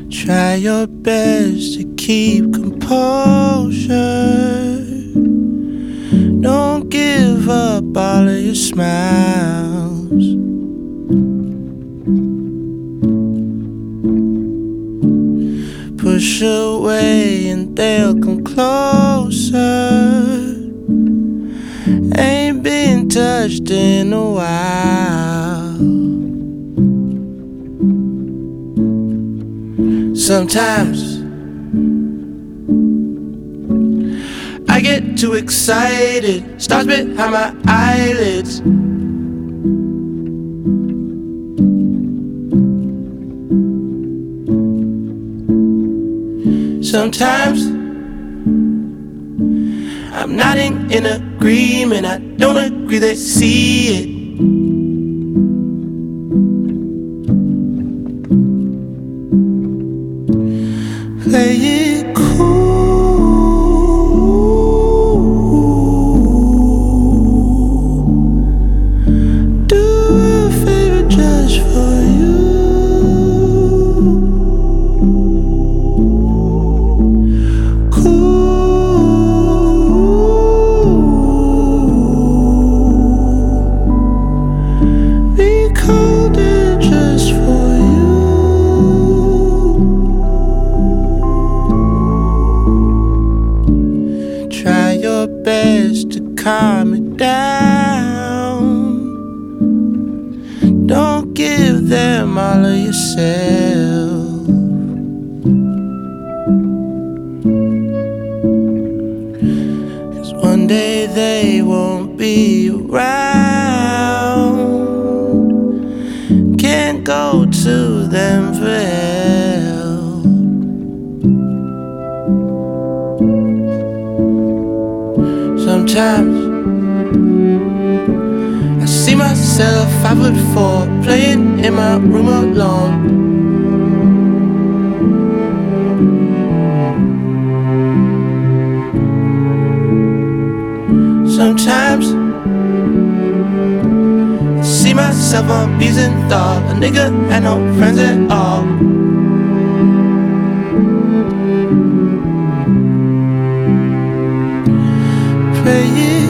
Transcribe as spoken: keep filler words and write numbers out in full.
Try your best to keep composure. Don't give up all of your smiles. Push away and they'll come closer. Ain't been touched in a while. Sometimes I get too excited, stars behind my eyelids. Sometimes I'm nodding in agreement, I don't agree, they see it. Play it cool. Do a favor just for you. Cool. Be colder just for you. Try your best to calm it down. Don't give them all of yourself. 'Cause one day they won't be around. Can't go to them for help. Sometimes I see myself five foot four, playing in my room alone. Sometimes I see myself on bees and thought, a nigga had no friends at all. Pray it